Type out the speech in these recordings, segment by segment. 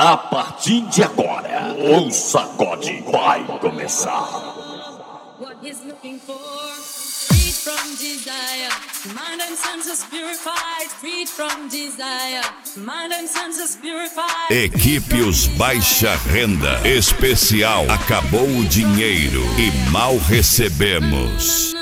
A partir de agora, o sacode vai começar. What he's looking for, freed from desire, mind and senses purified, freed from desire, mind and senses purified. Equipe Os Baixa Renda Especial. Acabou o dinheiro e mal recebemos.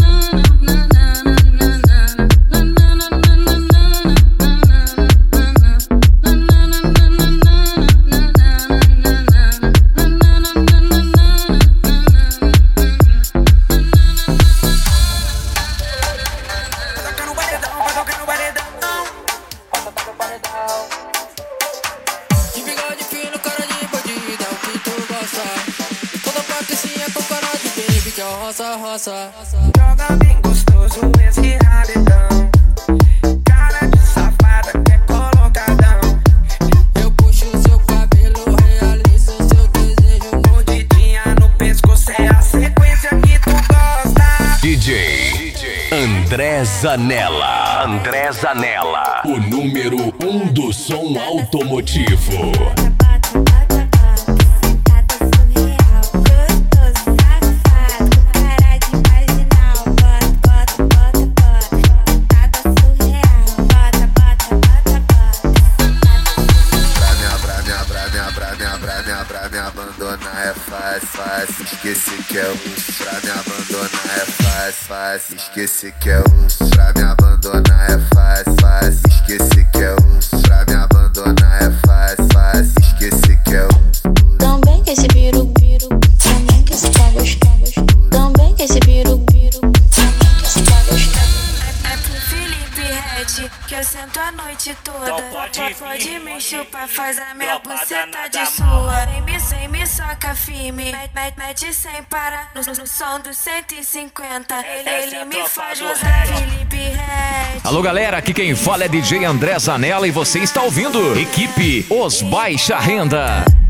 Roça. Joga bem gostoso esse rabetão, cara de safada que é colocadão. Eu puxo seu cabelo, realizo seu desejo. Mordidinha no pescoço é a sequência que tu gosta. DJ André Zanella. André Zanella, o número 1 do som automotivo. Pra me abandonar é fácil, esqueci que é osso. Pra me abandonar é fácil, esqueci que é osso. Pra me abandonar é fácil, esqueci que é osso. Pra me abandonar é fácil, esqueci que é osso. Também que esse biru, também que esse tá gostoso. Também que esse biru, também que esse tá gostoso. É pro Felipe Red que eu sento a noite toda. Pode me chupar, faz a minha buceta de sua. Sem me soca firme, mete sem parar no som dos 150. Ele me faz gozar, Felipe Red. Alô galera, aqui quem fala é DJ André Zanella e você está ouvindo Equipe Os Baixa Renda.